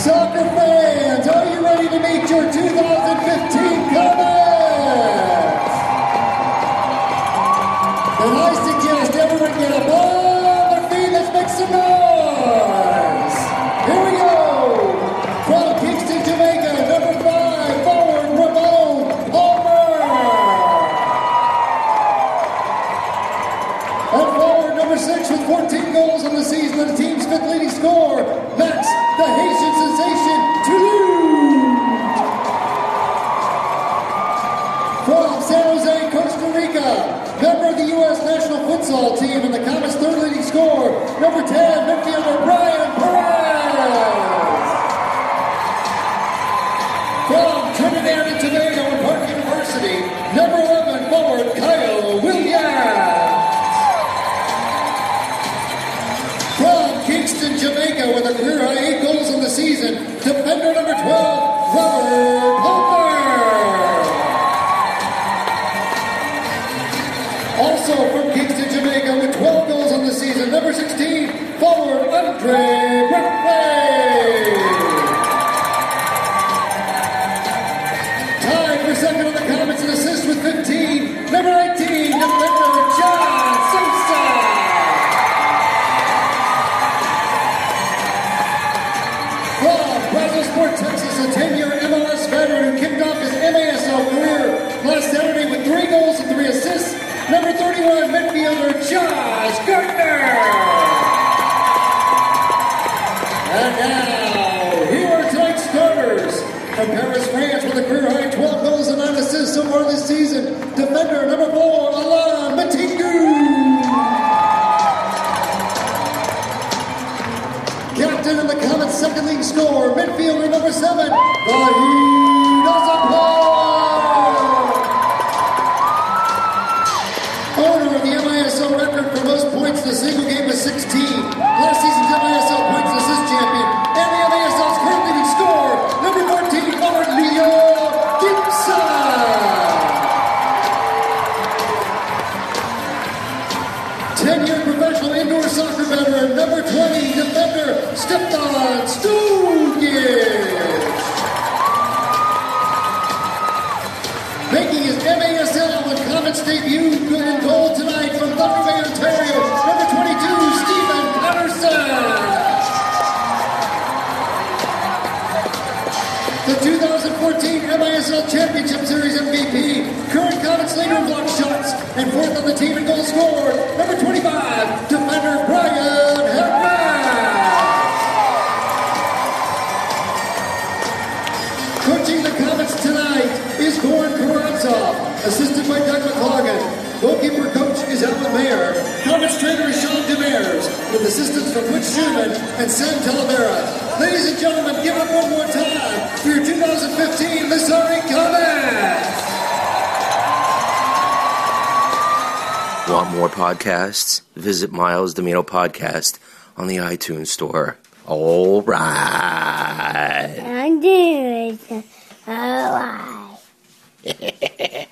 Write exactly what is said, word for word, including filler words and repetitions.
Soccer fans, are you ready to meet your two thousand fifteen Comets? Then I suggest everyone get up on their feet. Let's make some noise. Here we go. From Kingston, Jamaica, number five, forward Ramon Palmer. And forward number six with fourteen goals on the season, the team's fifth leading scorer, Max the Haitian sensation Toulouse. From San Jose, Costa Rica, member of the U S national futsal team and the Comets' third leading scorer, number ten, midfielder Brian Perez. From Trinidad and Tobago and Park University, number eleven, forward Kyle Williams. From Kingston, Jamaica, with a career-high eight goals in the season, defender number twelve, Robert Palmer. Also from Kingston, Jamaica, with twelve goals on the season, number sixteen, forward Andre Bradley. Tied for second on the Comets in assists with fifteen, number nineteen, defender John Sosa. Sport Texas, a ten-year M L S veteran who kicked off his M A S L career last Saturday with three goals and three assists, number thirty-one, midfielder Josh Gardner. And now, here are tonight's starters. From Paris, France, with a career-high twelve goals and nine assists so far this season, defender number four, Alain Matingu. Captain of the Comets' second league scorer, midfielder number seven, Vahid Azapar. Owner of the M I S L record for most points in a single game with sixteen. Last season's M I S L points and assist champion, and the M I S L's current leading scorer, number fourteen, forward Leo Gibson. ten-year professional indoor soccer veteran, number twenty, defender Stefan Stugic. Making his M A S L and Comets debut, good in goal tonight from Thunder Bay, Ontario, number twenty-two, Stephen Patterson. The two thousand fourteen M I S L Championship Series M V P, current Comets leader in block shots, and fourth on the team in goal scored, number twenty-five, defender Brian Hedman. Coaching the Comets tonight is Goran Karamzov, assisted by Doug McClogan. Goalkeeper coach is Alan Mayer. Comets trainer is Sean Demers, with assistance from Rich Schumann and Sam Talavera. Ladies and gentlemen, give it one more time for your two thousand fifteen Missouri Comets. Want more podcasts? Visit Miles Domino Podcast on the iTunes Store. All right. I'm doing it. All right.